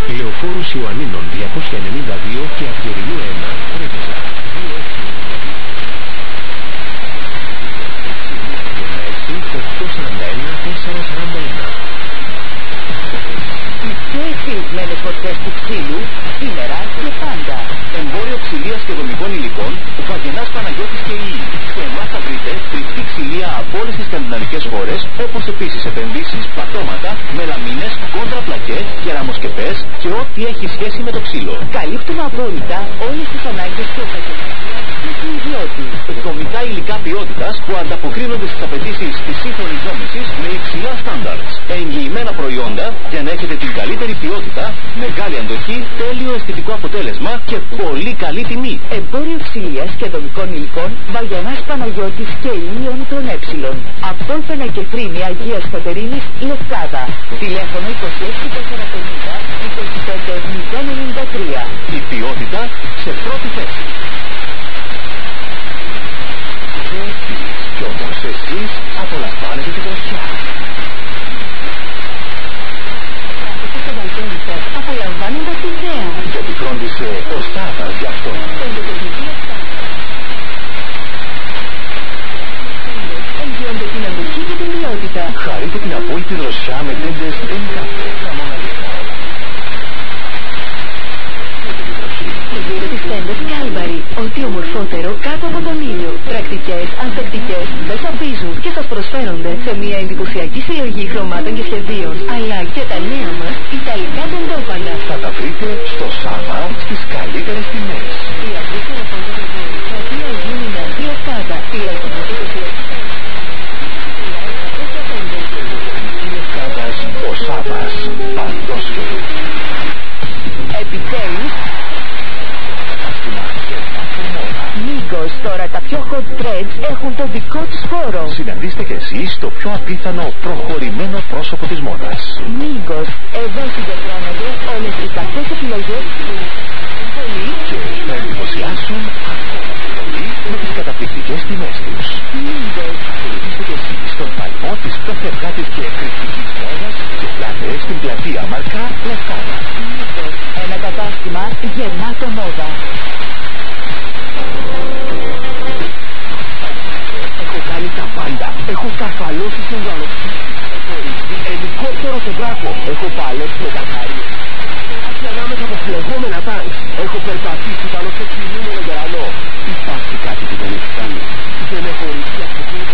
Λεωφόρους Ιωαννίνων 292 και Αυγερινού 1, Πρέβεζα. 841-441. Οι πιο εξελιγμένες μορφές του ξύλου, σήμερα και πάντα. Εμπόριο ξυλίας και δομικών υλικών, Βαγγενάς Παναγιώτης και ΙΗ. Σε εμάς θα βρείτε τριφτή ξυλία από όλες τις σκανδιναβικές χώρες, όπως επίσης επενδύσεις, πατώματα, μελαμίνες, κόντρα πλακέ, κεραμοσκεπές και ό,τι έχει σχέση με το ξύλο. Καλύπτουμε απόλυτα όλες τις ανάγκες του του ιδιώτη. Δομικά υλικά ποιότητας που ανταποκρίνονται στις απαιτήσεις της σύγχρονης δόμησης με υψηλά στάνταρτς. Εγγυημένα προϊόντα για να έχετε την καλύτερη ποιότητα, μεγάλη αντοχή, τέλειο αισθητικό αποτέλεσμα και πολύ καλή τιμή. Εμπόριο ξυλίας και δομικών υλικών Βαγγενάς Παναγιώτης και Ιων των Ε. Απόλπαινα και Φρύμη Αγίας Κατερίνης, Λευκάδα. Τηλέφωνο 26450 25093. Η ποιότητα σε πρώτη θέση. Κι όμως εσείς απολαμβάνετε την δροσιά. Κάθετε στο μπαλκόνι σας απολαμβάνοντας τη θέα. Γιατί φρόντισε ο Σάββας γι' αυτό. Εγγυώνται την αντοχή και την ποιότητα. Χαρείτε την απόλυτη δροσιά με τέντες M-Cafe. Τα μοναδικά. Γύρω τις τέντες Κάλμπαρι, ό,τι ομορφότερο κάτω από τον ήλιο. Πρακτικές, ανθεκτικές, δεν σαπίζουν και σας προσφέρονται σε μια εντυπωσιακή συλλογή χρωμάτων και σχεδίων, αλλά και τα νέα μας ιταλικά τεντόπανα. Θα τα βρείτε στο Σάβα στις καλύτερες τιμές. Η αντίστοιχα φωτογραφία θα γίνει με Λευκάδα. Τηλέφωνο Λευκάδας, ο Σάβας, παντόσχερου. Επιτέλους Μίγκος, τώρα τα πιο hot trends έχουν το δικό τους χώρο. Συναντήστε και εσείς το πιο απίθανο προχωρημένο πρόσωπο της μόδας. Μίγκος, εδώ συγκεντρώνονται όλες οι κακές επιλογές που πολύ και θα εντυπωσιάσουν ακόμα πολύ με τις καταπληκτικές τιμές τους. Μίγκος. Ακολουθήστε και εσείς στον παλμό της πιο φευγάτης και εκρηκτικής μόδας και πλάτε στην πλατεία Μαρκά Λευκάδα. Μίγκος, ένα κατάστημα γεμάτο μόδα. Έχω κάνει τα πάντα. Έχω καρφαλώσει στον γαλοξί. Έχω ρίξει ελικόπτερο στον βράχο. Έχω παλέψει με τα χάρη. Ανάμεσα από φλεγόμενα τάγκ. Έχω περπατήσει πάνω στο κινούμενο γερανό. Υπάρχει κάτι που δεν έχει κάνει. Δεν έχω ρίξει αυτοκίνητο.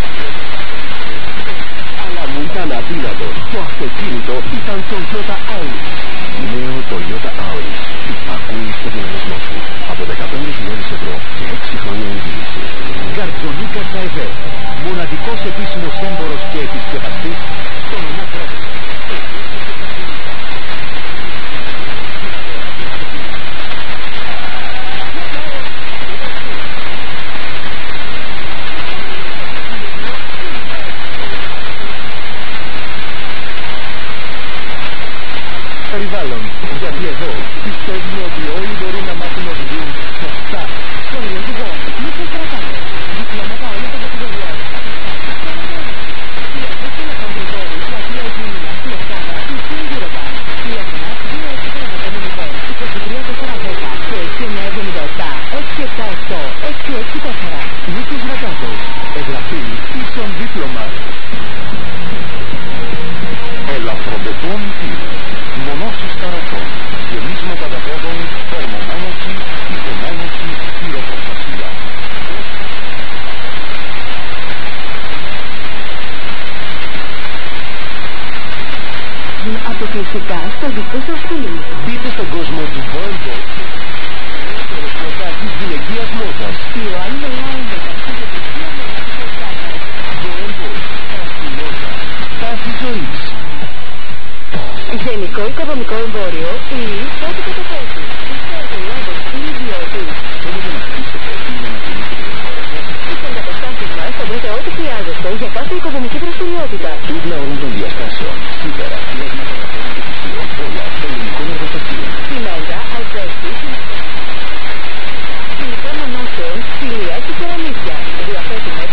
Αλλά μου ήταν αδύνατο. Το αυτοκίνητο ήταν το Toyota Auris. Νέο Toyota Auris. Υπακούει στο δυναμισμό του. Από 15.000 ευρώ και 6 χρόνια εγγύηση. Γκαρτζονίκα Ντραϊβέρ. Μοναδικός επίσημος έμπορος και επισκευαστής στον νομό Πρέβεζα. Περιβάλλον, γιατί εδώ πιστεύουμε ότι όλοι μπορούν να μάθουν να οδηγούν σωστά. Στον οδηγό, μη σε κρατάνε. Διπλώματα όλα τα κατηγορία. Τηλεφωνά στον Γρηγόρη, πλατεία Γυμνά, Λευκάδα, μισή γύρωπα. Τηλέφωνα 26410 23 και 6977 678 664. Νίκος Ρατάτος, εγγραφή ίσον δίπλωμα. Ελαφρομπετόν τύρος. Μονώσεις καρατών, γεμίσματα δαπόδων, θερμομόνωση, υπομόνωση, πυροπροστασία. Αποκλειστικά στο δικό σας στυλ. Μπείτε στον κόσμο του Volvo. Δεύτερος κοντά της γυναικείας μόδας. Ιωάννη Μελάιντε, Volvo, τάση μόδα, τάση ζωής. Γενικό οικοδομικό εμπόριο ή ό,τι καταθέτει. Είστε εργολάβος ή ιδιώτης. Θέλετε να χτίσετε ή να αναπτύξετε την χώρα σας. Είστε εγκαταστάσεις μας θα βρείτε ό,τι χρειάζεστε για κάθε οικοδομική δραστηριότητα. Τούβλα όρων των διαστάσεων. Σίδερα, πλέγματα καθόλου και πτυχίων. Όλα των ελληνικών εργοστασίων. Τσιμέντα, ασβέστη, υλικά μονώσεων, ξυλία και κεραμίδια. Διαθέτουμε